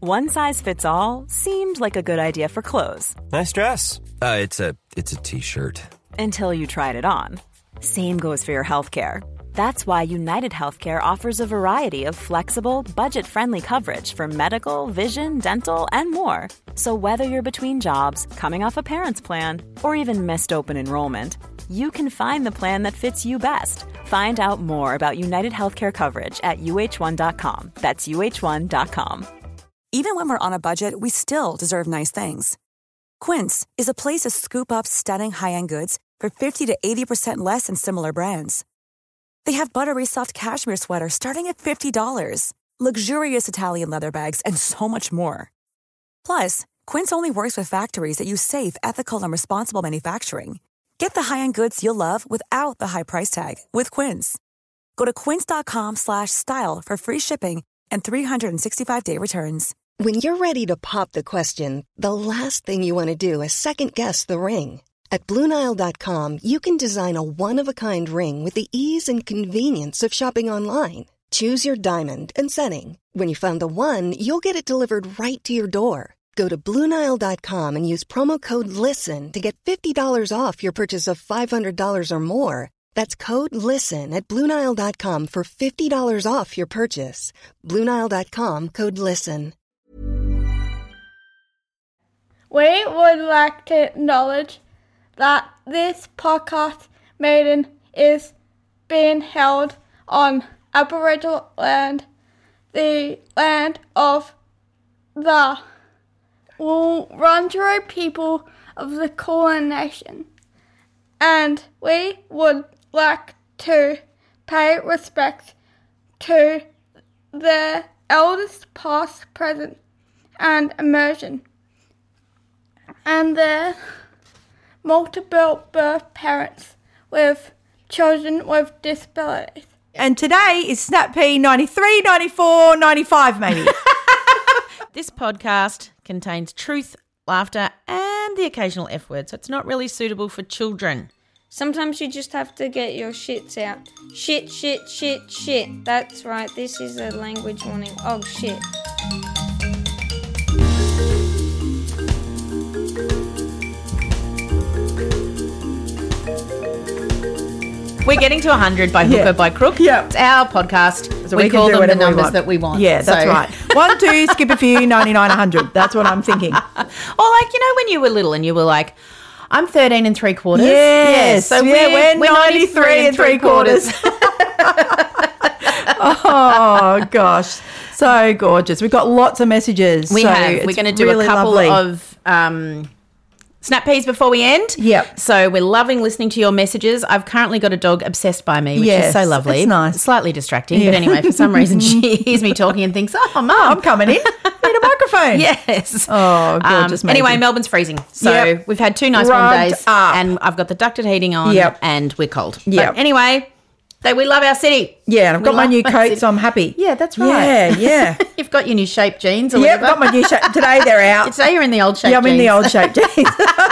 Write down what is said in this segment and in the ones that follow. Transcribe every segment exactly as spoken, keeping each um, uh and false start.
One size fits all seemed like a good idea for clothes. Nice dress. Uh, it's a it's a t-shirt. Until you tried it on. Same goes for your healthcare. That's why United Healthcare offers a variety of flexible, budget-friendly coverage for medical, vision, dental, and more. So whether you're between jobs, coming off a parent's plan, or even missed open enrollment, you can find the plan that fits you best. Find out more about United Healthcare coverage at U H one dot com. That's U H one dot com. Even when we're on a budget, we still deserve nice things. Quince is a place to scoop up stunning high-end goods for fifty to eighty percent less than similar brands. They have buttery soft cashmere sweaters starting at fifty dollars, luxurious Italian leather bags, and so much more. Plus, Quince only works with factories that use safe, ethical, and responsible manufacturing. Get the high-end goods you'll love without the high price tag with Quince. Go to quince.com slash style for free shipping and three sixty-five day returns. When you're ready to pop the question, the last thing you want to do is second-guess the ring. At Blue Nile dot com, you can design a one-of-a-kind ring with the ease and convenience of shopping online. Choose your diamond and setting. When you find the one, you'll get it delivered right to your door. Go to Blue Nile dot com and use promo code LISTEN to get fifty dollars off your purchase of five hundred dollars or more. That's code LISTEN at Blue Nile dot com for fifty dollars off your purchase. Blue Nile dot com, code LISTEN. We would like to acknowledge that this podcast meeting is being held on Aboriginal land, the land of the Wurundjeri people of the Kulin Nation, and we would like to pay respect to the elders past, present, and emerging, and their multiple birth parents with children with disabilities. And today is Snap P ninety-three, ninety-four, ninety-five maybe. This podcast contains truth, laughter, and the occasional F word, so it's not really suitable for children. Sometimes you just have to get your shits out. Shit, shit, shit, shit. That's right, this is a language warning. Oh, shit. We're getting to one hundred by hook Yeah. or by crook. Yeah. It's our podcast. So we, we can call do them the whatever we numbers want. that we want. Yeah, that's So- right. One, two, skip a few, ninety-nine, one hundred. That's what I'm thinking. Or like, you know, when you were little and you were like, I'm thirteen and three quarters. Yes. So yeah, we're, we're ninety-three and three quarters. Oh, gosh. So gorgeous. We've got lots of messages. We so have. We're it's going to do really a couple lovely. of um, snap peas before we end. Yep. So we're loving listening to your messages. I've currently got a dog obsessed by me, which Yes, is so lovely. it's nice. Slightly distracting, Yeah. but anyway, for some reason she hears me talking and thinks, oh, mum. I'm coming in. Need a microphone. Yes. Oh, gorgeous. Um, anyway, amazing. Melbourne's freezing. So Yep. we've had two nice warm Rugged days up. and I've got the ducted heating on Yep. and we're cold. Yep. But anyway, they, we love our city. Yeah, and I've We got my love new our coat, city. so I'm happy. Yeah, that's right. Yeah, yeah. You've got your new shape jeans or Yep, whatever. got my new shape. Today they're out. Today you're in the old shape Yeah, I'm jeans. in the old shape jeans.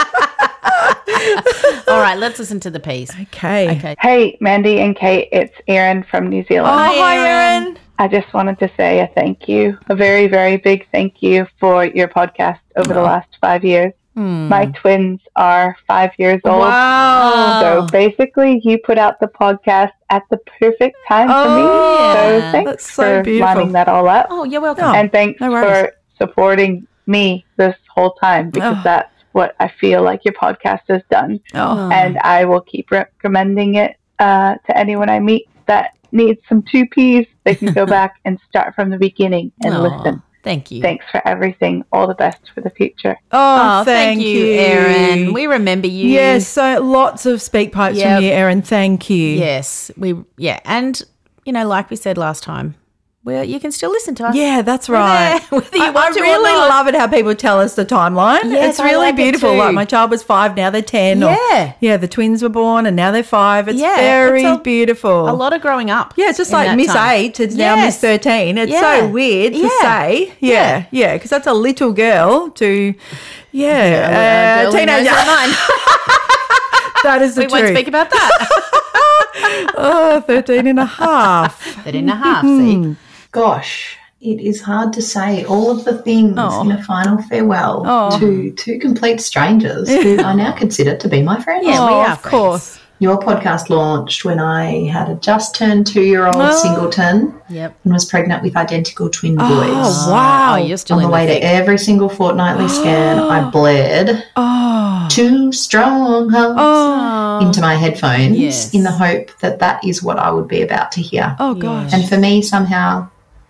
All right, let's listen to the piece. Okay. Okay. Hey, Mandy and Kate, it's Erin from New Zealand. Oh, hi, Erin. I just wanted to say a thank you, a very, very big thank you for your podcast over the last five years. Hmm. My twins are five years old. Wow. So basically, you put out the podcast at the perfect time Oh, for me. yeah. So thanks That's so for beautiful. lining that all up. Oh, you're welcome. Oh, and thanks no worries. for supporting me this whole time, because Oh. that's what I feel like your podcast has done. Oh. And I will keep recommending it uh, to anyone I meet that needs some two Ps. They can go back and start from the beginning and Aw, listen. Thank you. Thanks for everything. All the best for the future. Oh, Oh, thank, you, Erin. We remember you. Yes, so lots of speak pipes Yep. from you, Erin. Thank you. Yes. We. Yeah, and you know, like we said last time, well, you can still listen to us. Yeah, that's We're right. there, whether you I, want I to or really not. love it how people tell us the timeline. Yes, it's I really like it beautiful. too. Like my child was five, now they're ten. or- Yeah. yeah, the twins were born and now they're five. It's Yeah, very it's a- beautiful. A lot of growing up. Yeah, it's just in like that Miss time. Eight is now Miss Yes. Thirteen. It's Yeah. so weird to Yeah. say. Yeah, yeah, because that's a little girl to, yeah, Uh, uh, girl who teenager. knows her mind. That is the We truth. won't speak about that. Oh, thirteen and a half. Thirteen and a half, see? Gosh, It is hard to say all of the things Oh. in a final farewell Oh. to two complete strangers who I now consider to be my friends. Yeah, we Oh, are of course. Your podcast launched when I had a just turned two-year-old Oh. singleton Yep. and was pregnant with identical twin boys. Oh, wow. Oh, you're still On the in way the to thick. every single fortnightly scan, I bled Oh. two strong hugs Oh. into my headphones Yes. in the hope that that is what I would be about to hear. Oh, gosh. And for me, somehow,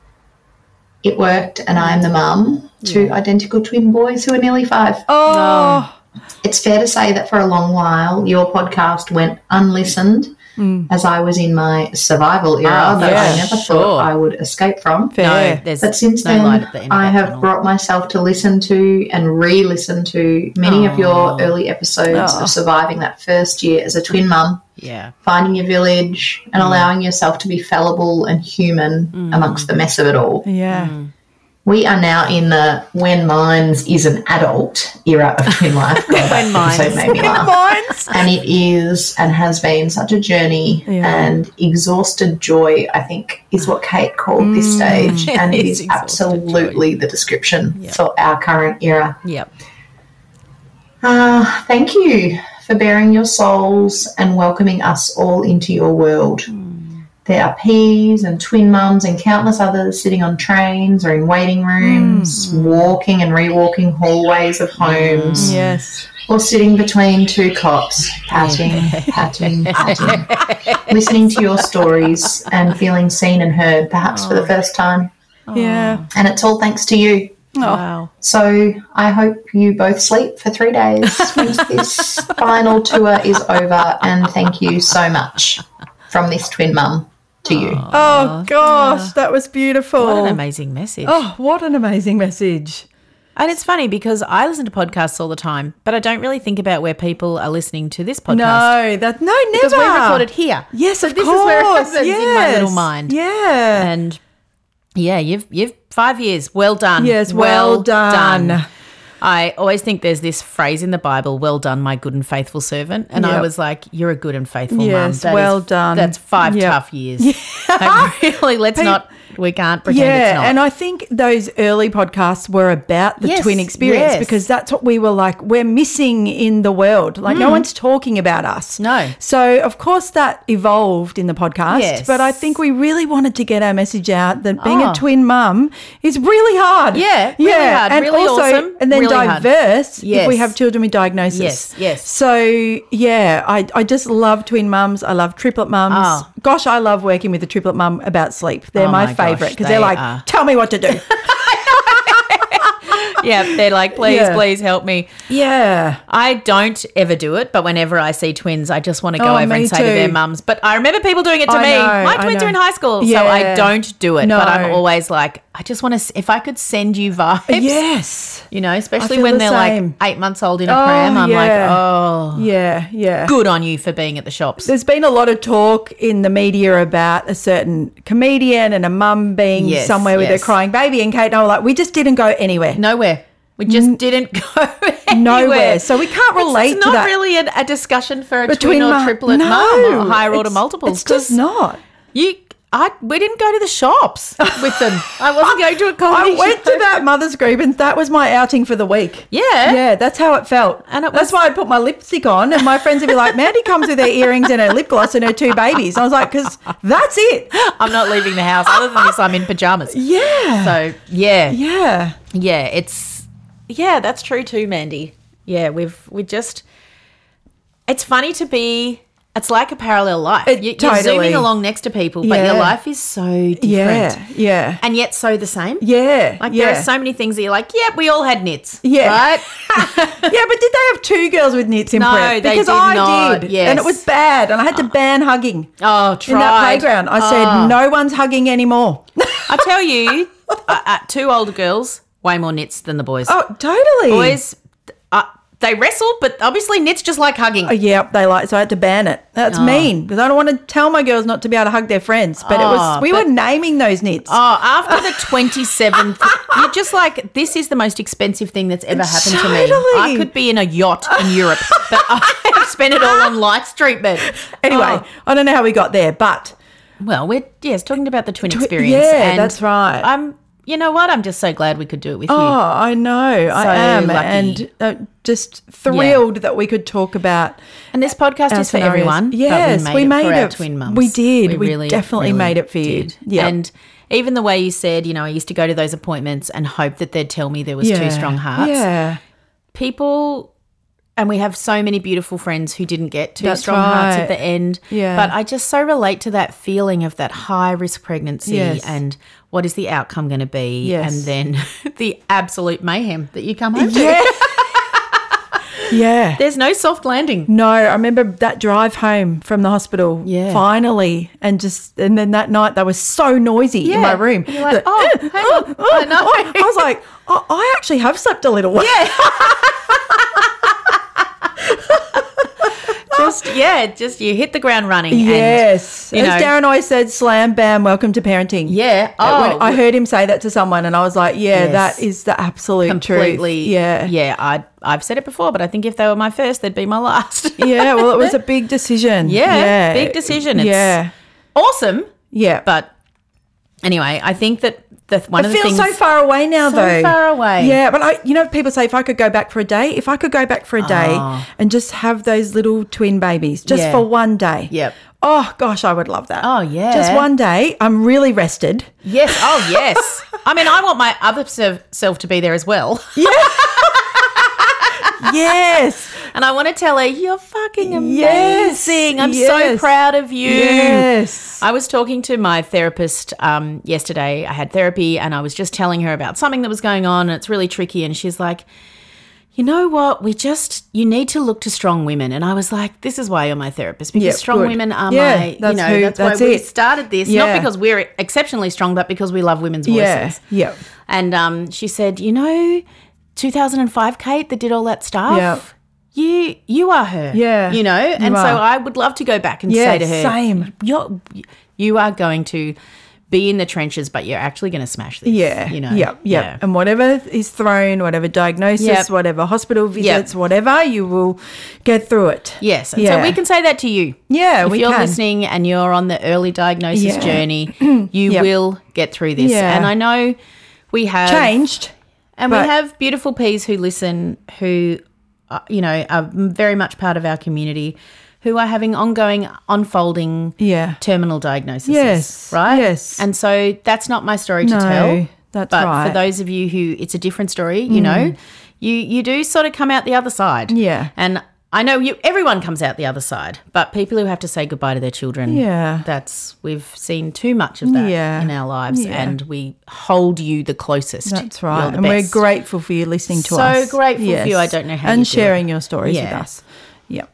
it worked, and I am the mum to identical twin boys who are nearly five. Oh. It's fair to say that for a long while, your podcast went unlistened as I was in my survival era Oh, that yeah, I never sure. thought I would escape from. Fair. No, there's But since no light then, at the end of I that have tunnel. brought myself to listen to and re-listen to many of your early episodes Oh. of surviving that first year as a twin mum, Yeah. finding your village, and allowing yourself to be fallible and human amongst the mess of it all. Yeah. We are now in the when Minds is an adult era of twin life. God, When that episode Minds. made me laugh. Minds. And it is and has been such a journey, Yeah. and exhausted joy, I think, is what Kate called this stage. And it It's is exhausted absolutely the description for our current era. Yep. Uh, thank you for bearing your souls and welcoming us all into your world. There are peas and twin mums and countless others sitting on trains or in waiting rooms, walking and re-walking hallways of homes, Yes. or sitting between two cots, patting, patting, patting, listening to your stories and feeling seen and heard, perhaps for the first time. Yeah. And it's all thanks to you. Wow. So I hope you both sleep for three days once this final tour is over, and thank you so much from this twin mum to you. Oh, gosh. That was beautiful. What an amazing message. Oh, what an amazing message. And it's funny because I listen to podcasts all the time, but I don't really think about where people are listening to this podcast. No, that no, never. Because we record it here. Yes, So of this course. is where it happens yes. in my little mind. Yeah. And yeah, you've you've five years. Well done. Yes, well done. I always think there's this phrase in the Bible, well done, my good and faithful servant. And I Yep. was like, you're a good and faithful mum. Yes, That well is- done. That's five Yep. tough years. Like, really, let's Pe- not, we can't pretend yeah, it's not. and I think those early podcasts were about the Yes, twin experience yes. because that's what we were like, we're missing in the world. Like, no one's talking about us. Mm. No. So, of course, that evolved in the podcast. Yes. But I think we really wanted to get our message out that being Oh. a twin mum is really hard. Yeah, really hard, And really also, awesome, and then really hard. diverse if Yes. we have children with diagnosis. Yes, yes. So, yeah, I, I just love twin mums. I love triplet mums. Oh. Gosh, I love working with a triplet mum about sleep. They're Oh my, my gosh, favourite because they they're like, are. tell me what to do. Yeah, they're like, please, Yeah. please help me. Yeah. I don't ever do it, but whenever I see twins, I just want to go Oh, over me and say to their too. mums. But I remember people doing it to I me. know, My I twins know. are in high school, so Yeah. I don't do it. But I'm No. always like, I just want to, if I could send you vibes. Yes. You know, especially feel when the they're same. like eight months old in a Oh, pram. I'm like, yeah. oh, Yeah, yeah. good on you for being at the shops. There's been a lot of talk in the media about a certain comedian and a mum being Yes, somewhere with yes. her crying baby, and Kate and I were like, we just didn't go anywhere. Nowhere. We just didn't go anywhere. Nowhere. So we can't relate it's, it's to not that. really a, a discussion for a Between twin or mum- triplet no, mum or higher order it's- multiples. It's just 'cause not. You, I, we didn't go to the shops with them. I wasn't going to a comedy I went show. to that mother's group and that was my outing for the week. Yeah. Yeah, that's how it felt. And it that's was- why I'd put my lipstick on and my friends would be like, Mandy comes with her earrings and her lip gloss and her two babies. And I was like, because that's it. I'm not leaving the house. Other than this, I'm in pajamas. Yeah. So, yeah. Yeah. Yeah, it's, yeah, that's true too, Mandy. Yeah, we've, we just, it's funny to be, it's like a parallel life. It- You, you're totally. zooming along next to people, but Yeah. your life is so different. Yeah. Yeah. And yet so the same. Yeah. Like yeah. there are so many things that you're like, yep, we all had knits. Yeah. Right? Yeah, but did they have two girls with knits in No, prep? they Because did I not, did. yes. And it was bad. And I had to ban hugging Oh, tried. in that playground. I Oh. said, no one's hugging anymore. I tell you, uh, uh, two older girls, way more knits than the boys. Oh, totally. Boys, uh, they wrestle, but obviously knits just like hugging. Oh, yeah, they like, so I had to ban it. That's mean because I don't want to tell my girls not to be able to hug their friends. But it was, Oh, we but- were naming those knits. Oh, after the twenty-seventh, you're just like, this is the most expensive thing that's ever happened to me. Totally. I could be in a yacht in Europe, but I have spent it all on lights treatment. Anyway, Oh. I don't know how we got there, but Well, we're, yes, talking about the twin Twi- experience. yeah, and that's right. I'm, you know what? I'm just so glad we could do it with Oh, you. I know. So I am. lucky. And uh, just thrilled that we could talk about. And this podcast our is for scenarios. everyone. but Yes, we made we it made for our it. twin mums. We did. We really, definitely really made it for you. did. Yep. And even the way you said, you know, I used to go to those appointments and hope that they'd tell me there was two Yeah. strong hearts. Yeah. People, and we have so many beautiful friends who didn't get two That's strong hearts right. at the end. Yeah. But I just so relate to that feeling of that high risk pregnancy Yes. and what is the outcome going to be, Yes. and then the absolute mayhem that you come home Yeah. to. Yeah. There's no soft landing. No, I remember that drive home from the hospital. Yeah. Finally, and just and then that night they were so noisy in my room. And you're like, That, oh, "Eh, hang on. I know. oh." I was like, oh, I actually have slept a little. Yeah. Just yeah, just you hit the ground running. Yes. And, you As know, Darren always said, slam, bam, welcome to parenting. Yeah. Uh, when Oh, I heard him say that to someone and I was like, yeah, Yes. that is the absolute completely. truth. Yeah. Yeah. I I've said it before, but I think if they were my first, they'd be my last. Yeah, well, it was a big decision. Yeah, Yeah. big decision. It's yeah. awesome. Yeah. But anyway, I think that the one it of the feels things so far away now, so though. far away. Yeah, but I, you know, people say if I could go back for a day, if I could go back for a day Oh. and just have those little twin babies, just Yeah. for one day. Yep. Oh gosh, I would love that. Oh, yeah. Just one day. I'm really rested. Yes. Oh yes. I mean, I want my other se- self to be there as well. Yes. And I want to tell her, you're fucking Yes, amazing. I'm so yes. proud of you. Yes. I was talking to my therapist um, yesterday. I had therapy and I was just telling her about something that was going on and it's really tricky. And she's like, you know what? We just, you need to look to strong women. And I was like, this is why you're my therapist, because Yep, strong good. women are Yeah, my, you that's know, who- that's, that's why we it. started this. Yeah. Not because we're exceptionally strong, but because we love women's voices. Yeah. Yep. And um, she said, you know, two thousand five, Kate, that did all that stuff. Yep. You you are her. Yeah, You know? And you so are. I would love to go back and Yeah, say to her, same. You're, you are going to be in the trenches, but you're actually going to smash this. Yeah. You know? Yep. Yep. Yeah. And whatever is thrown, whatever diagnosis, Yep. whatever hospital visits, whatever, you will get through it. Yes. And Yeah. so we can say that to you. Yeah, If we you're can. listening and you're on the early diagnosis Yeah. journey, you Yep. will get through this. Yeah. And I know we have Changed. And but- we have beautiful peas who listen, who, uh, you know, are very much part of our community, who are having ongoing, unfolding Yeah. terminal diagnoses. Yes, Right? yes. And so that's not my story to No, tell. that's but right. Mm. for those of you who it's a different story, you know, you, you do sort of come out the other side. Yeah. And I know you. Everyone comes out the other side, but people who have to say goodbye to their children, Yeah. that's we've seen too much of that Yeah. in our lives, Yeah. and we hold you the closest. That's You're right. the And best. we're grateful for you listening to So us. grateful for you. I don't know how And you do sharing it. your stories with Yeah. us. Yep.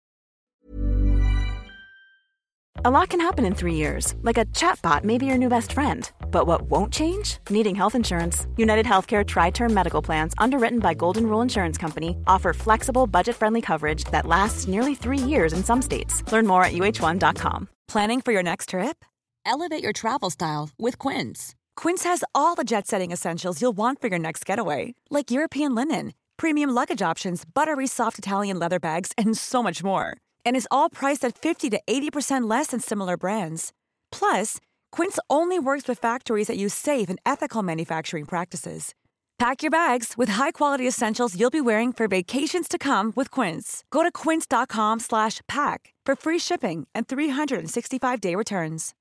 A lot can happen in three years, like a chatbot may be your new best friend. But what won't change? Needing health insurance. United Healthcare Tri-Term Medical Plans, underwritten by Golden Rule Insurance Company, offer flexible, budget-friendly coverage that lasts nearly three years in some states. Learn more at U H one dot com. Planning for your next trip? Elevate your travel style with Quince. Quince has all the jet-setting essentials you'll want for your next getaway, like European linen, premium luggage options, buttery soft Italian leather bags, and so much more. And is all priced at fifty to eighty percent less than similar brands. Plus, Quince only works with factories that use safe and ethical manufacturing practices. Pack your bags with high-quality essentials you'll be wearing for vacations to come with Quince. Go to quince.com slash pack for free shipping and three sixty-five day returns.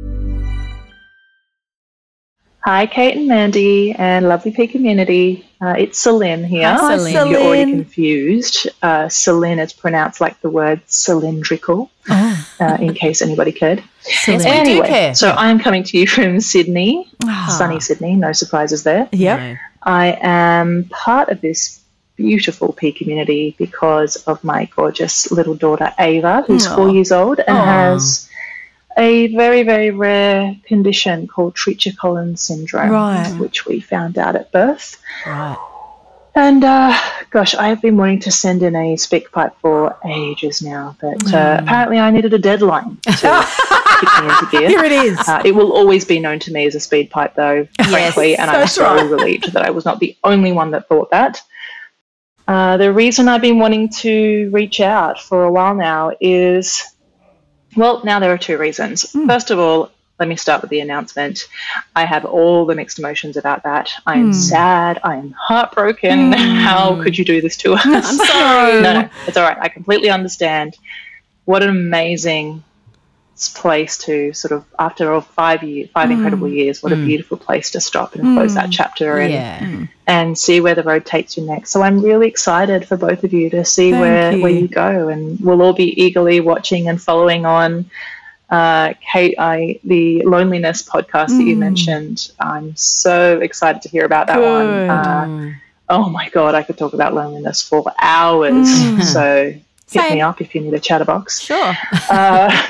Hi, Kate and Mandy, and lovely P community. Uh, it's Celine here. Hi, Celine. If you're already Celine. confused, uh, Celine is pronounced like the word cylindrical, uh, in case anybody cared. Yes, we do Anyway, care. so I'm coming to you from Sydney, Ah. sunny Sydney, no surprises there. Yep. No. I am part of this beautiful P community because of my gorgeous little daughter Ava, who's Aw. four years old and Aw. has a very, very rare condition called Treacher-Collins syndrome, Right. which we found out at birth. Right. And uh, gosh, I've been wanting to send in a speak pipe for ages now, but uh, apparently I needed a deadline to kick me into gear. Here it is. Uh, it will always be known to me as a speed pipe, though, frankly, and I'm that's so right. relieved that I was not the only one that thought that. Uh, the reason I've been wanting to reach out for a while now is, well, now there are two reasons. Hmm. First of all, let me start with the announcement. I have all the mixed emotions about that. I am mm. sad. I am heartbroken. Mm. How could you do this to us? I'm sorry. No, no, it's all right. I completely understand. What an amazing place to sort of, after all five years, five mm. incredible years, what mm. a beautiful place to stop and mm. close that chapter and yeah. and see where the road takes you next. So I'm really excited for both of you to see Thank where you. where you go, and we'll all be eagerly watching and following on. Uh, Kate, I, the loneliness podcast mm. that you mentioned, I'm so excited to hear about that Good. one. Uh, oh my God, I could talk about loneliness for hours. Mm. So hit Same. me up if you need a chatterbox. Sure. uh,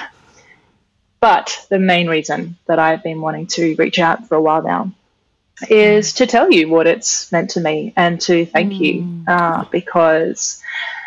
but the main reason that I've been wanting to reach out for a while now is to tell you what it's meant to me and to thank mm. you uh, because...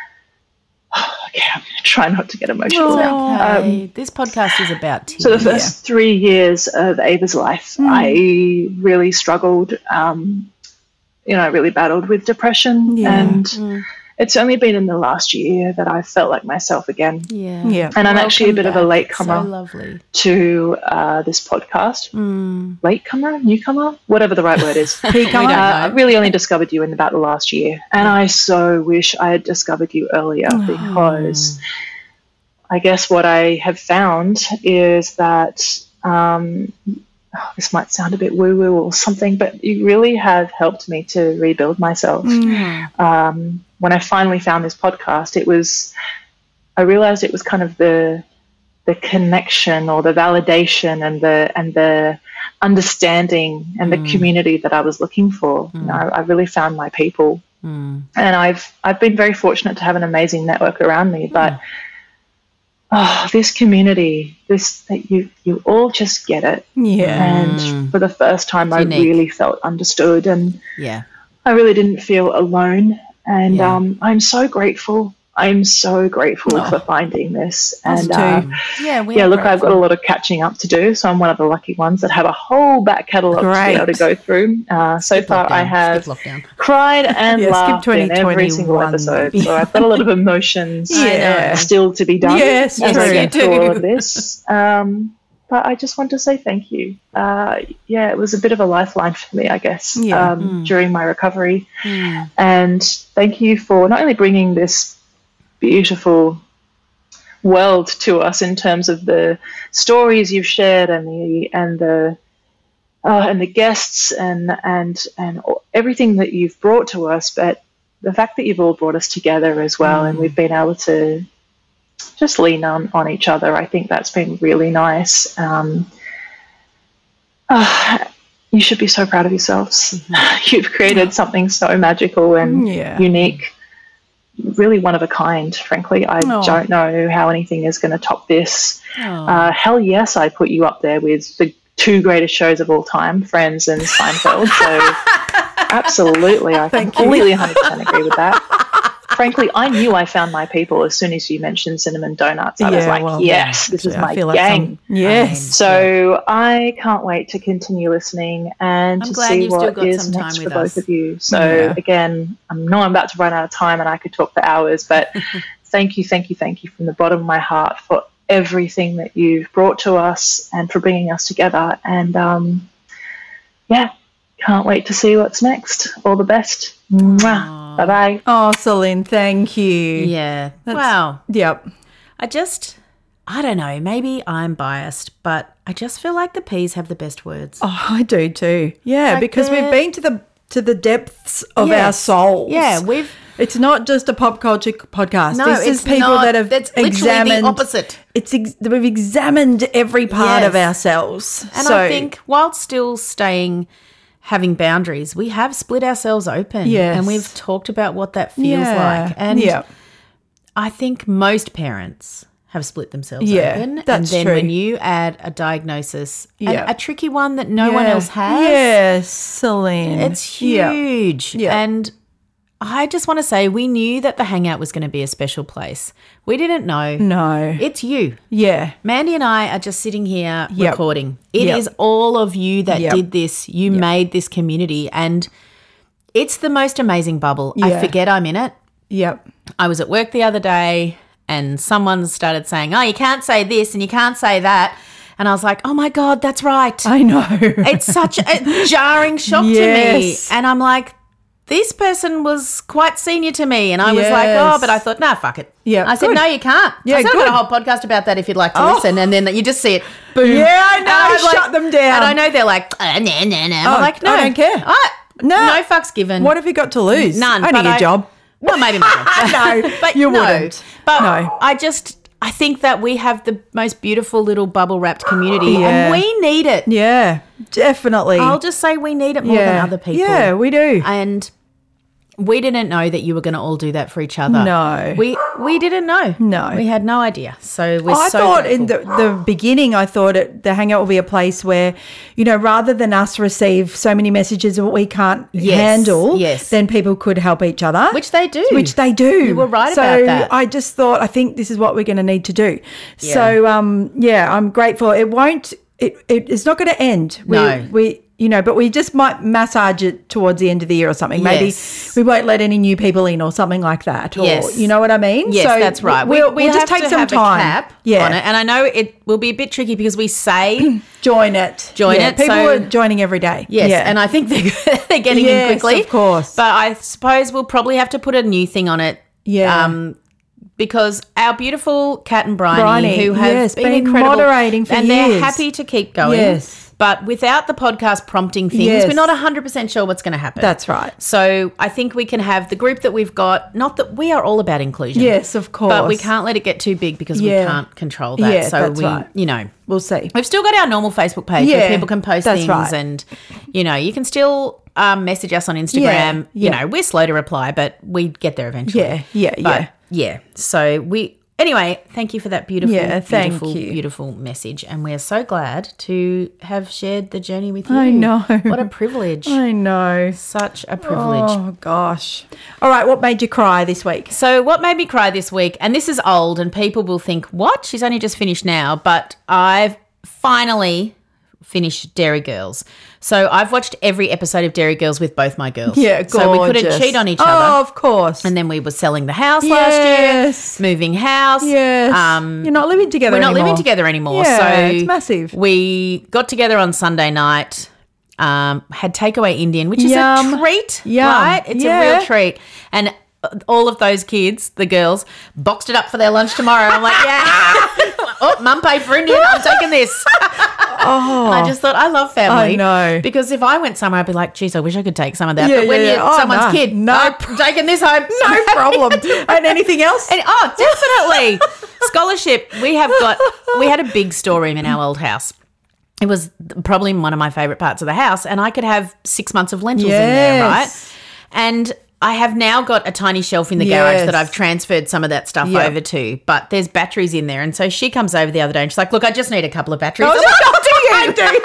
Okay, I'm going to try not to get emotional oh, now. Okay. Um, this podcast is about tears. So the first yeah. three years of Ava's life, mm. I really struggled, um, you know, really battled with depression. Yeah. And mm. it's only been in the last year that I felt like myself again. Yeah. yeah. And I'm Welcome actually a bit back. of a latecomer So lovely. to uh, this podcast. Mm. Latecomer? Newcomer? Whatever the right word is. We don't know. Uh, I really only discovered you in about the last year. And I so wish I had discovered you earlier Oh. because I guess what I have found is that um, oh, this might sound a bit woo-woo or something, but you really have helped me to rebuild myself. Mm. Um, when I finally found this podcast, it was, I realized it was kind of the the connection or the validation and the and the understanding and Mm. the community that I was looking for. Mm. You know, I, I really found my people, Mm. and I've I've been very fortunate to have an amazing network around me. But oh, this community, this that you you all just get it, Yeah. and Mm. for the first time, It's I unique. really felt understood, and Yeah. I really didn't feel alone. And Yeah. um, I'm so grateful. I'm so grateful Oh. for finding this. Us And too. uh, Yeah, we yeah, are look, I've got a grateful. lot of catching up to do. So I'm one of the lucky ones that have a whole back catalogue to Great. be able to go through. Uh, so Skip far, I lockdown. have Skip lockdown. cried and Yeah, skip laughed in every single twenty twenty-one. episode. So I've got a lot of emotions Yeah. still to be done Yes, as I true. get You through all do. of this. Um, but I just want to say thank you. Uh, yeah, it was a bit of a lifeline for me, I guess, Yeah. um, during my recovery. Mm. And thank you for not only bringing this beautiful world to us in terms of the stories you've shared and the and the uh, and the guests and and and everything that you've brought to us, but the fact that you've all brought us together as well, mm. and we've been able to just lean on on each other. I think that's been really nice. Um, uh, you should be so proud of yourselves. Mm-hmm. You've created something so magical and Yeah. unique. Really one of a kind, frankly. I Oh. don't know how anything is going to top this. Oh. Uh, hell yes, I put you up there with the two greatest shows of all time, Friends and Seinfeld. So absolutely, I Thank completely one hundred percent agree with that. Frankly, I knew I found my people as soon as you mentioned cinnamon donuts. I was Yeah, like, well, yes, this is I my feel like gang. some- yes. So I can't wait to continue listening and I'm to glad see you've still what got is some time next for with both us. of you. So Yeah. again, I know I'm about to run out of time and I could talk for hours, but thank you, thank you, thank you from the bottom of my heart for everything that you've brought to us and for bringing us together. And um, yeah, can't wait to see what's next. All the best. Mwah. Bye-bye. Oh, Celine, thank you. Yeah. That's- Wow. Yep. I just, I don't know, maybe I'm biased, but I just feel like the P's have the best words. Oh, I do too. Yeah, Like because we've the- been to the to the depths of Yes. our souls. Yeah, we've. It's not just a pop culture podcast. No, this is it's people not. that have That's literally examined the opposite. It's ex- we've examined every part of Yes. ourselves. And so, I think while still staying, having boundaries, we have split ourselves open. Yes. And we've talked about what that feels yeah, like. And yeah, I think most parents have split themselves Yeah, open. that's and then true. when you add a diagnosis, Yeah. and a tricky one that no one Yeah. else has, Yes, Celine. it's Yeah. huge. Yeah. And I just want to say we knew that the Hangout was going to be a special place. We didn't know. No. It's you. Yeah. Mandy and I are just sitting here Yep. recording. It is Yep. all of you that Yep. did this. You made this community, and it's the most amazing bubble. I Yeah. forget I'm in it. Yep. I was at work the other day and someone started saying, oh, you can't say this and you can't say that. And I was like, oh, my God, that's right. I know. It's such a jarring shock Yes. to me. And I'm like, this person was quite senior to me. And I was like, Yes. oh, but I thought, nah, fuck it. Yeah, I said, good. no, you can't. Yeah, I said, I've good. got a whole podcast about that if you'd like to Oh. listen. And then you just see it, boom. Yeah, I know. And I'm Shut them down. And I know they're like, uh, nah, nah, nah. Oh, I'm like, no. I don't care. I, No. no fucks given. What have you got to lose? None. Only but your I- job. Well, maybe my job. No, but you no. wouldn't. But No. I just, I think that we have the most beautiful little bubble wrapped community, Yeah. and we need it. Yeah, definitely. I'll just say we need it more yeah. than other people. Yeah, we do. And we didn't know that you were going to all do that for each other. No. We we didn't know. No. We had no idea. So we're I so thought grateful. in the, the beginning, I thought it, the Hangout will be a place where, you know, rather than us receive so many messages that we can't Yes, handle, yes. then people could help each other. Which they do. Which they do. You were right so about that. I just thought, I think this is what we're going to need to do. So, um, yeah, I'm grateful. It won't, it, it it's not going to end. We, No. We, you know, but we just might massage it towards the end of the year or something. Maybe Yes. we won't let any new people in or something like that. Or, Yes. you know what I mean? Yes, So that's right. We'll, we, we we'll just have take to some have time. a cap yeah. on it. And I know it will be a bit tricky because we say Join it. Join Yeah, it, People so- are joining every day. yes, Yeah. and I think they're, they're getting Yes, in quickly. of course. But I suppose we'll probably have to put a new thing on it. Yeah. Um, because our beautiful Kat and Bryony, Bryony, who have yes, been, been incredible, moderating for and years. they're happy to keep going. Yes. But without the podcast prompting things, Yes. we're not one hundred percent sure what's going to happen. That's right. So I think we can have the group that we've got, not that we are all about inclusion. Yes, of course. But we can't let it get too big because Yeah. we can't control that. Yeah, so that's we, right. you know, We'll see. we've still got our normal Facebook page Yeah, where people can post that's things right. and, you know, you can still um, message us on Instagram. Yeah, You yeah. know, we're slow to reply, but we get there eventually. Yeah, yeah, But, yeah. yeah. So we, anyway, thank you for that beautiful, Yeah, thank beautiful, you. beautiful message. And we're so glad to have shared the journey with you. I know. What a privilege. I know. Such a privilege. Oh, gosh. All right, what made you cry this week? So what made me cry this week, and this is old and people will think, what? She's only just finished now. But I've finally finished Dairy Girls. So I've watched every episode of Dairy Girls with both my girls. Yeah, gorgeous. So we couldn't cheat on each Oh, other. of course. And then we were selling the house Yes. last year, moving house. Yes. Um, You're not living together we're not anymore. living together anymore. Yeah, so it's massive. We got together on Sunday night, um, had takeaway Indian, which is Yum. a treat, Yum. right? It's Yeah. a real treat. And all of those kids, the girls, boxed it up for their lunch tomorrow. I'm like, yeah. Oh, mum paid for Indian. I'm taking this. Oh, I just thought, I love family. I know. Because if I went somewhere, I'd be like, geez, I wish I could take some of that. Yeah, but when yeah, you're yeah. Oh, someone's no. kid, No no, I'm taking this home. no problem. And anything else? And, oh, definitely. Scholarship. We have got, we had a big storeroom in our old house. It was probably one of my favourite parts of the house, and I could have six months of lentils in there, right? Yes. And I have now got a tiny shelf in the Yes. garage that I've transferred some of that stuff Yep. over to, but there's batteries in there. And so she comes over the other day and she's like, look, I just need a couple of batteries. Oh, I'm like, oh, do you? I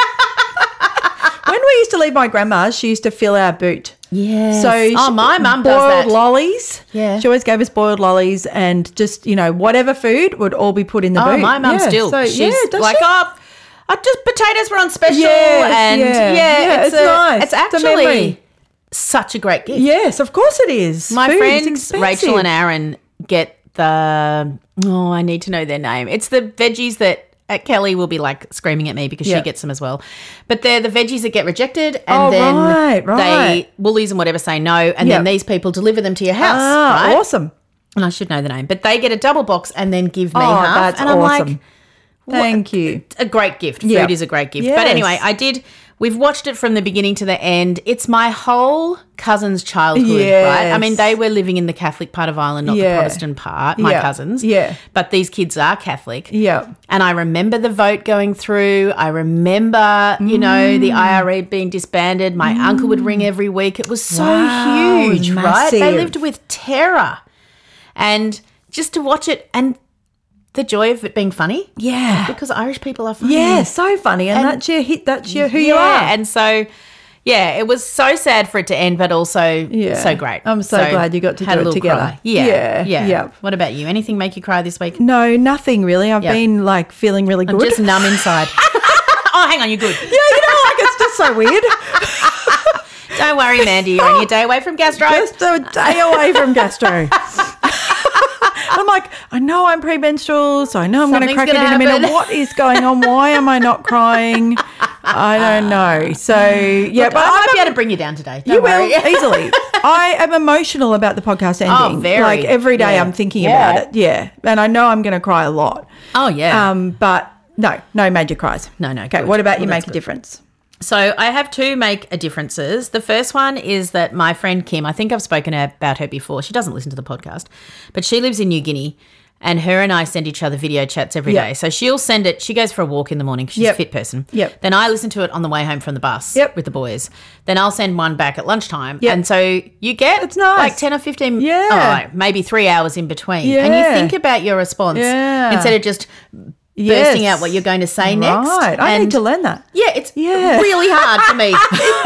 do. When we used to leave my grandma's, she used to fill our boot. Yes. So oh, she- my mum does boiled that. lollies. Yeah. She always gave us boiled lollies and just, you know, whatever food would all be put in the Oh, boot. my mum Yeah, still. So, She's yeah, does like, she? oh, I just potatoes were on special. Yes, and yeah. yeah, Yeah, it's, it's a, nice. It's It's a actually memory. such a great gift. Yes, of course it is. My Food is friends expensive. Rachel and Aaron get the, oh, I need to know their name. It's the veggies that uh, Kelly will be like screaming at me because Yeah. she gets them as well. But they're the veggies that get rejected and Oh, then right, right. they, Woolies and whatever say no, and then Yep. these people deliver them to your house. Ah, right? awesome. And I should know the name. But they get a double box and then give me Oh, half. that's and I'm awesome. like, Thank you. a great gift. Yeah. Food is a great gift. Yes. But anyway, I did, we've watched it from the beginning to the end. It's my whole cousin's childhood, right? I mean, Yes. they were living in the Catholic part of Ireland, not Yeah. the Protestant part, my Yeah. cousins. Yeah. But these kids are Catholic. Yeah. And I remember the vote going through. I remember, you know, the I R A being disbanded. My uncle would ring every week. It was so Wow, huge, right? They massive. lived with terror. And just to watch it and the joy of it being funny. Yeah. Because Irish people are funny. Yeah, so funny. And, And- that's your hit. That's your who yeah, you are. and so, yeah, it was so sad for it to end, but also Yeah. so great. I'm so glad you got to had do a it little together. cry. Yeah, Yeah, yeah. yep. What about you? Anything make you cry this week? No, nothing really. I've Yeah. been like feeling really I'm good. just numb inside. Oh, hang on, you're good. yeah, you know, like it's just so weird. Don't worry, Mandy, you're on your day away from gastro. Just a day away from gastro. I'm like, I know I'm premenstrual, so I know I'm going to Something's crack it in gonna a minute. happen. What is going on? Why am I not crying? I don't know. So, yeah. Look, but I might I'm be able to bring you down today. Don't You worry. will, easily. I am emotional about the podcast ending. Oh, very. Like every day Yeah. I'm thinking Yeah. about it. Yeah. And I know I'm going to cry a lot. Oh, yeah. Um, but no, no major cries. No, no. Okay, good. what about Well, you that's make a good. difference? So I have two make a differences. The first one is that my friend Kim, I think I've spoken about her before. She doesn't listen to the podcast, but she lives in New Guinea, and her and I send each other video chats every Yep. day. So she'll send it. She goes for a walk in the morning because she's Yep. a fit person. Yep. Then I listen to it on the way home from the bus Yep. with the boys. Then I'll send one back at lunchtime. Yep. And so you get It's nice. like ten or fifteen, Yeah. oh, like maybe three hours in between. Yeah. And you think about your response Yeah. instead of just Yes. bursting out what you're going to say next. Right. I need And- to learn that. yeah, it's Yeah. really hard for me.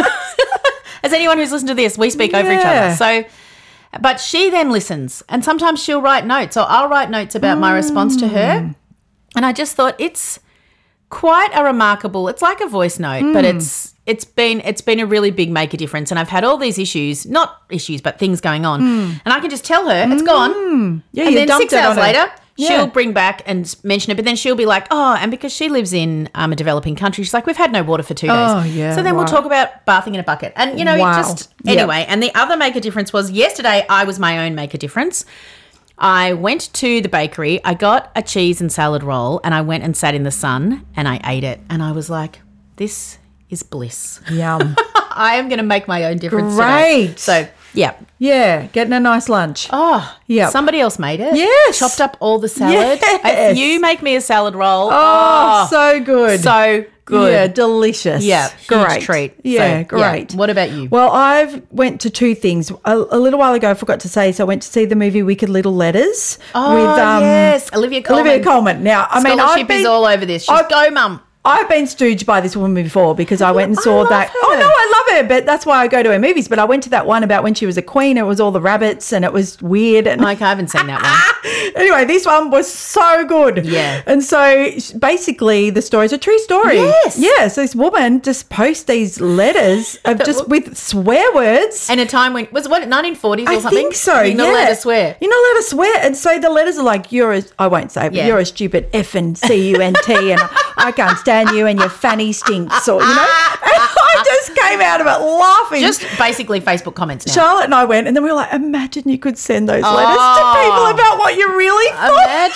As anyone who's listened to this, we speak over each Yeah. other. So, but she then listens, and sometimes she'll write notes, or I'll write notes about my response to her. And I just thought it's quite a remarkable. It's like a voice note, Mm. but it's it's been it's been a really big make a difference. And I've had all these issues, not issues, but things going on, and I can just tell her it's gone. Mm. Yeah, And you then dumped six it hours on her. later, Yeah. she'll bring back and s- mention it, but then she'll be like, oh, and because she lives in um, a developing country, she's like, we've had no water for two days. Oh, yeah, So then we'll right. talk about bathing in a bucket. And, you know, Wow. it just, Yep. anyway. And the other make a difference was yesterday I was my own make a difference. I went to the bakery, I got a cheese and salad roll, and I went and sat in the sun and I ate it. And I was like, this is bliss. Yum. I am going to make my own difference today. Great. So, yeah. Yeah, getting a nice lunch. Oh, Yep. somebody else made it. Yes. Chopped up all the salad. Yes. If you make me a salad roll, Oh, oh, so good. so good. Yeah, delicious. Yeah, huge great treat. Yeah, So, great. What about you? Well, I've went to two things. A, a little while ago, I forgot to say, so I went to see the movie Wicked Little Letters Oh, with um, yes. Olivia Colman. Olivia Colman. Now, I mean, Scholarship I've been, is all over this. She's I've- go, mum. I've been stooged by this woman before because I went and I saw love that. her. Oh, no, I love her, but that's why I go to her movies. But I went to that one about when she was a queen. It was all the rabbits and it was weird. And Like, I haven't seen that one. anyway, this one was so good. Yeah. And so basically the story is a true story. Yes. Yeah. So this woman just posts these letters of just with swear words. And a time when, was it what, nineteen forties or I something? think so. You're not yeah. allowed to swear. You're not allowed to swear. And so the letters are like, you're a, I won't say, but Yeah. you're a stupid effing C U N T and I can't stand you and your fanny stinks or, you know. And I just came out of it laughing. Just basically Facebook comments now. Charlotte and I went and then we were like, imagine you could send those letters Oh. to people about what you really thought.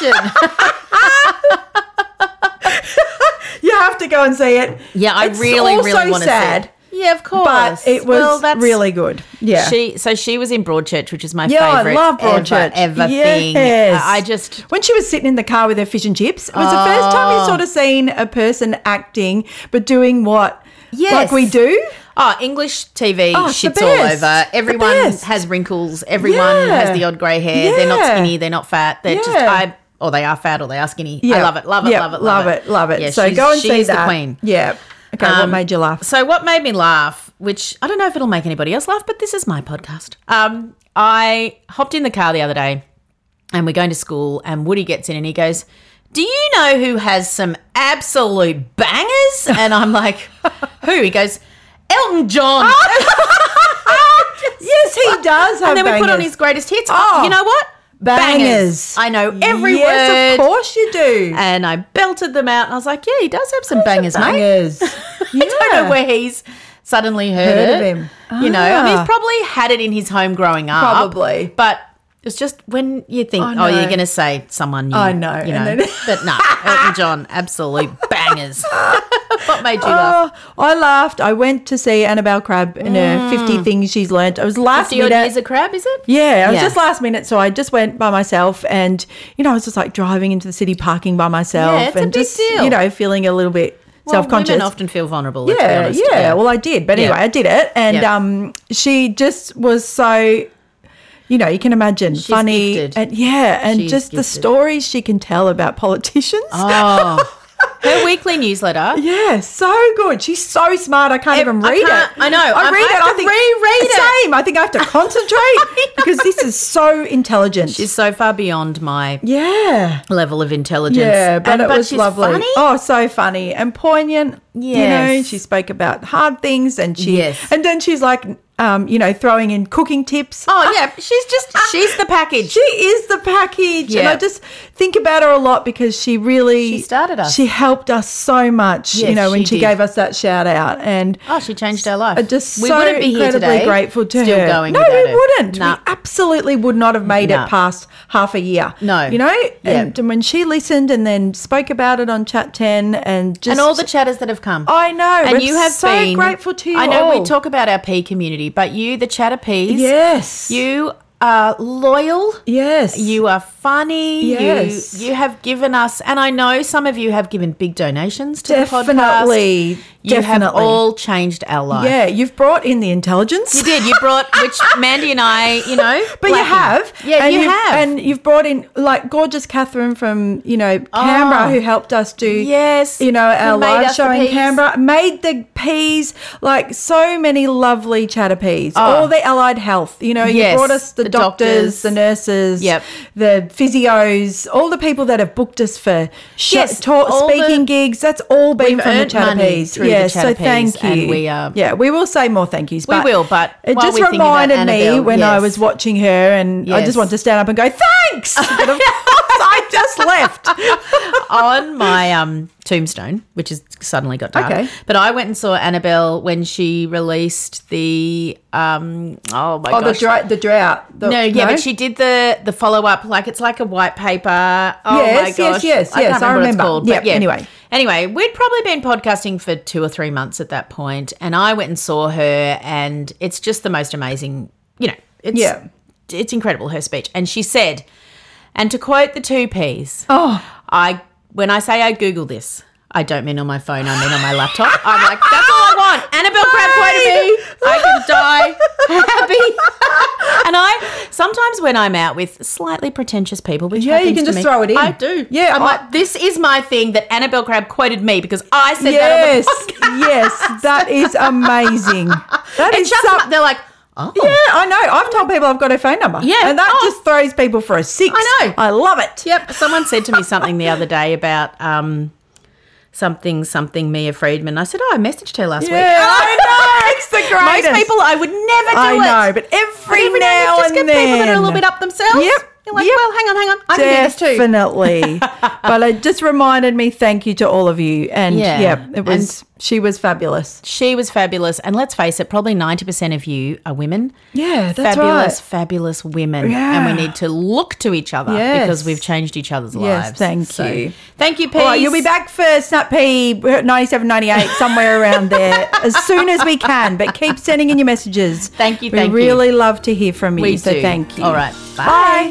Imagine. You have to go and see it. Yeah, I It's really, also really want to see sad, it. Yeah, of course. but it was Well, that's- really good. Yeah. She so she was in Broadchurch, which is my Yeah, I favourite love ever, Broadchurch. ever thing. Yes. I just when she was sitting in the car with her fish and chips, it was the first time you Oh. sort of seen a person acting but doing what Yes. like we do. Oh, English T V Oh, it's the shits all best. over. The Everyone best. has wrinkles. Everyone Yeah. has the odd grey hair. They're not Yeah. skinny. They're not fat. They're just Yeah. I or they are fat or they are skinny. I Yeah. love it. Love it. Yeah, Love it. Love, it. Love it. Yeah, so she's- go and she see is that. the queen. Yeah. Okay. what Um, made you laugh? So what made me laugh, which I don't know if it'll make anybody else laugh, but this is my podcast. Um, I hopped in the car the other day and we're going to school and Woody gets in and he goes, do you know who has some absolute bangers? And I'm like, who? He goes, Elton John. Yes, he does have and then we put on bangers. his greatest hits. Oh. You know what? Bangers. I know every yes, word. of course you do. And I belted them out and I was like, yeah, he does have some bangers, mate. Bangers. I don't know where he's suddenly heard, Heard it. of him. You know, I mean, Ah. he's probably had it in his home growing up. Probably. But it's just when you think, I oh, know. you're going to say someone new. I know, You and know. then- But no, Elton John, absolute bangers. What made you laugh? Oh, I laughed. I went to see Annabelle Crabb in her fifty things she's learnt. It was last fifty odd minute. years a crab, is it? Yeah, it was Yeah. just last minute, so I just went by myself, and you know, I was just like driving into the city, parking by myself, Yeah, it's a and big just deal. you know, feeling a little bit Well, self-conscious. women often feel vulnerable, let's yeah, be honest. yeah, Well, I did, but Yeah. anyway, I did it, and Yeah. um, she just was so. You know, you can imagine She's funny, gifted. and yeah, and She's just the gifted. stories she can tell about politicians. Oh. Her weekly newsletter. Yeah, so good. She's so smart. I can't Ev- even I read can't- it. I know. I I'm- read I it. have I to think reread it. Same. I think I have to concentrate because this is so intelligent. She's so far beyond my yeah, level of intelligence. yeah, but And- it was she's lovely. funny. Oh, so funny and poignant. You know, Yes. she spoke about hard things, and she Yes. and then she's like, um, you know, throwing in cooking tips. Oh, yeah. She's just, she's the package. She is the package. Yeah. And I just think about her a lot because she really. She started us. She helped us so much, Yes, you know, when she she did. gave us that shout out. And Oh, she changed our life. I'm just we so wouldn't be here incredibly today, grateful to still her. going no, without we her. wouldn't. Nah. We absolutely would not have made Nah. it past half a year. No. You know? Yeah. And, and when she listened and then spoke about it on Chat ten and just. and all the chatters that have come. I know. And we're you have so been grateful to you I know all. we talk about our P community, but you, the chatter Ps. Yes. You are loyal. Yes. You are funny. Yes. You, you have given us, and I know some of you have given big donations to Definitely. the podcast. You have Definitely. all changed our life. Yeah, you've brought in the intelligence. You did. You brought, which Mandy and I, you know. But you lacking. have. Yeah, and you you've- have. And you've brought in, like, gorgeous Catherine from, you know, Canberra Oh. who helped us do, Yes. you know, our Who made live us the show in peas. Canberra. Made the peas, like, so many lovely chatter peas. Oh. All the allied health. You know, Yes, you brought us the, the doctors, doctors. the nurses, Yep. the physios, all the people that have booked us for sh- Yes, talk, all speaking the- gigs. That's all been We've from the earned chatter money peas. through the Yeah, Chatter so thank Peas, you. and we, uh, yeah, we will say more thank yous. We But will, but it while just we're thinking about reminded me Annabelle, when I yes. was watching her, and I Yes. just wanted to stand up and go thanks. But of course, I just left. on my um, tombstone, which has suddenly got dark. Okay. But I went and saw Annabelle when she released the um oh my Oh, gosh. the drought. The drought. The, no, yeah, but she did the the follow up. Like it's like a white paper. Oh Yes, my yes, gosh, yes, I yes, can't I remember, what it's remember. called. Yep, but yeah. anyway. Anyway, we'd probably been podcasting for two or three months at that point, and I went and saw her, and it's just the most amazing. You know, it's Yeah. it's incredible, her speech, and she said, and to quote the two Ps. Oh, I when I say I Google this, I don't mean on my phone, I mean on my laptop. I'm like, that's all I want. Annabelle Crabb quoted me. I can die happy. And I sometimes when I'm out with slightly pretentious people, which Yeah, you happens can to just me, throw it in. I do. Yeah, I'm I- like, this is my thing that Annabelle Crabb quoted me because I said yes, that on the podcast. yes, that is amazing. That It is shuts some- them up. They're like, oh. Yeah, I know. I've told people I've got her phone number. Yeah. And that Oh. just throws people for a six. I know. I love it. Yep. Someone said to me something the other day about um, something, something Mia Friedman. I said, oh, I messaged her last week. Yeah, I know. It's the greatest. Most people, I would never do I it. know, but every, But every now now you just and get then. people that are a little bit up themselves. Yep. You're like, Yep. well, hang on, hang on. I can do this too. Definitely. But it just reminded me, thank you to all of you. And Yeah. yeah, it was, she was fabulous. She was fabulous. And let's face it, probably ninety percent of you are women. Yeah, that's fabulous, right. fabulous women. Yeah. And we need to look to each other Yes. because we've changed each other's Yes, lives. thank So, you. Thank you, Peas. All right, you'll be back for Snap P ninety-seven, ninety-eight, somewhere around there, as soon as we can. But keep sending in your messages. Thank you, We thank you. really love to hear from you. We so do. thank you. All right. Bye.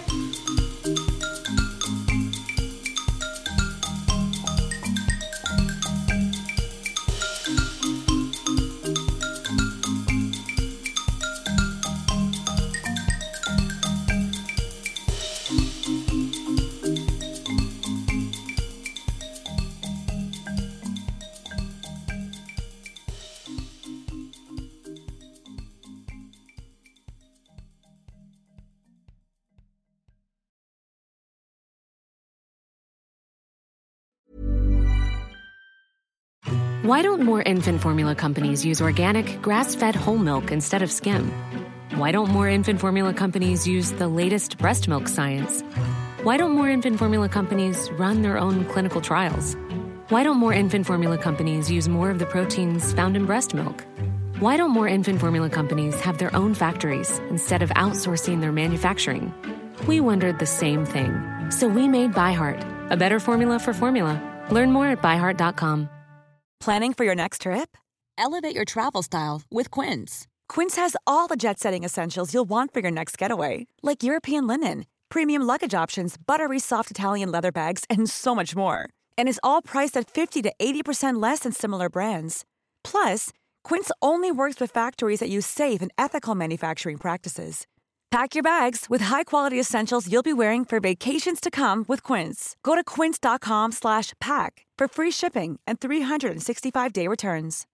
Why don't more infant formula companies use organic, grass-fed whole milk instead of skim? Why don't more infant formula companies use the latest breast milk science? Why don't more infant formula companies run their own clinical trials? Why don't more infant formula companies use more of the proteins found in breast milk? Why don't more infant formula companies have their own factories instead of outsourcing their manufacturing? We wondered the same thing. So we made ByHeart, a better formula for formula. Learn more at by heart dot com. Planning for your next trip? Elevate your travel style with Quince. Quince has all the jet-setting essentials you'll want for your next getaway, like European linen, premium luggage options, buttery soft Italian leather bags, and so much more. And is all priced at fifty to eighty percent less than similar brands. Plus, Quince only works with factories that use safe and ethical manufacturing practices. Pack your bags with high-quality essentials you'll be wearing for vacations to come with Quince. Go to quince.com slash pack for free shipping and three sixty-five day returns.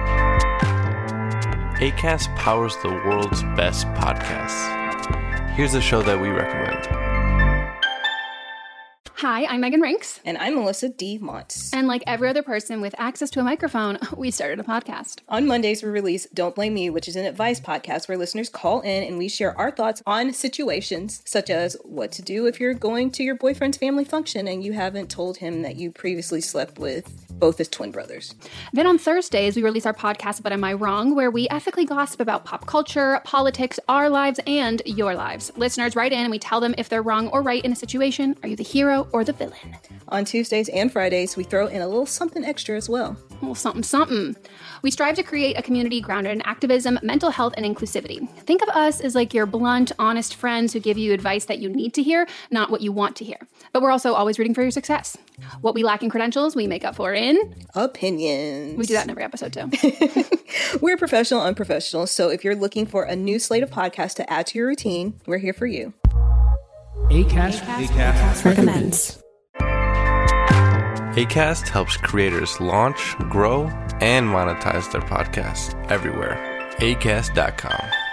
Acast powers the world's best podcasts. Here's a show that we recommend. Hi, I'm Megan Rinks. And I'm Melissa D. Montz. And like every other person with access to a microphone, we started a podcast. On Mondays, we release Don't Blame Me, which is an advice podcast where listeners call in and we share our thoughts on situations such as what to do if you're going to your boyfriend's family function and you haven't told him that you previously slept with both his twin brothers. Then on Thursdays, we release our podcast, But Am I Wrong?, where we ethically gossip about pop culture, politics, our lives, and your lives. Listeners write in and we tell them if they're wrong or right in a situation. Are you the hero or the villain? On Tuesdays and Fridays, we throw in a little something extra as well. A little something, something. We strive to create a community grounded in activism, mental health, and inclusivity. Think of us as like your blunt, honest friends who give you advice that you need to hear, not what you want to hear. But we're also always rooting for your success. What we lack in credentials, we make up for in... opinions. We do that in every episode, too. We're professional, unprofessional, so if you're looking for a new slate of podcasts to add to your routine, we're here for you. Acast, Acast, Acast recommends. Acast helps creators launch, grow, and monetize their podcasts everywhere. acast dot com.